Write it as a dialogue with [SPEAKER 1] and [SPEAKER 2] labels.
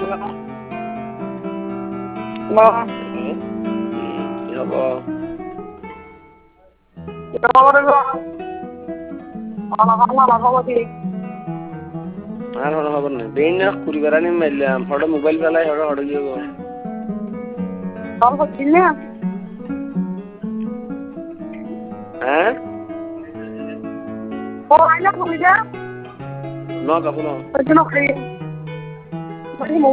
[SPEAKER 1] কি হ'ব বেইন কুড়িবার আনি মারলাম হঠাৎ মোবাইল চালাই হঠাৎ কি হবো হ্যাঁ ন কাপড়